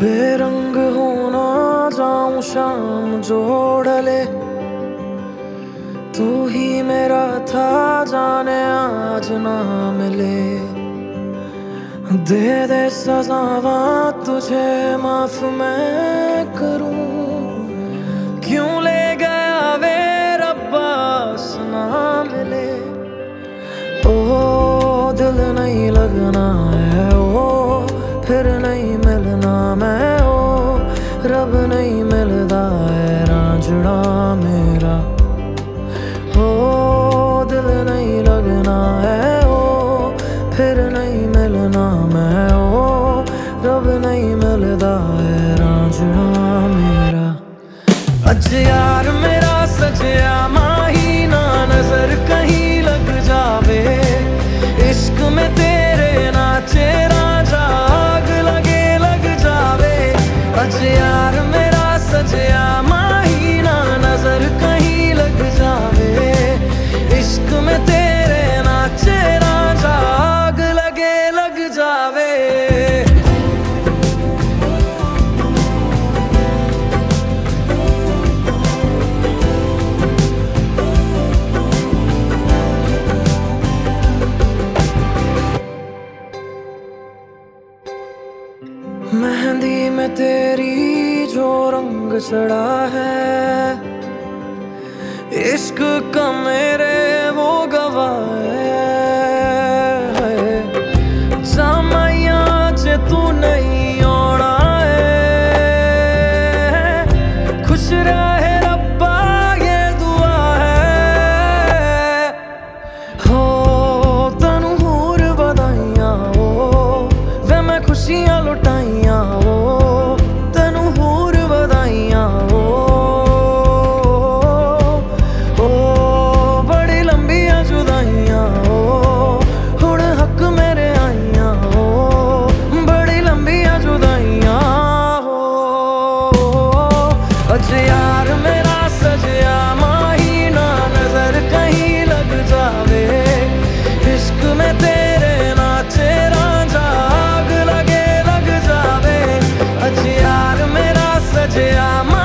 बेरंग होना जाऊं शाम जो ढले, तू ही मेरा था जाने आज ना मिले। दे दे सज़ावा तुझे माफ मैं करूं, क्यों ले गया वे रब्बा ना मिले। ओ दिल नहीं लगना है ओ फिर नहीं मिलना मैं ओ, रब नहीं मिलता है रांझड़ा मेरा। हो दिल नहीं लगना है ओ फिर नहीं मिलना मैं ओ, रब नहीं मिलता है रांझड़ा मेरा। अज यार मेरा सजया माही ना नजर कहीं लग जावे, इश्क में तेरे नाचे रांझा आग लगे लग जावे। अज यार मेरा सजया माही ना नजर कहीं लग जावे, इश्क में तेरे नाचे रांझा आग लगे लग जावे। मेहंदी में तेरी जो रंग चढ़ा है, इश्क का मेरे वो गवाह है। जामाइया च तू नहीं आना है, खुश रहे रब्बा ये दुआ है। हो तनु होर बधाइयां हो वे मैं खुशियां लुटाइयां हो, तनु होर बधाइयां हो। बड़ी लंबियां जुदाइयां हो हुण हक मेरे आइयां हो, बड़ी लंबियां जुदाइयां हो। अज यार मेरा सजया माही ना नजर कहीं लग जावे, इश्क में तेरे नाचे रांझा आग लगे लग जावे। अज यार मेरा सजया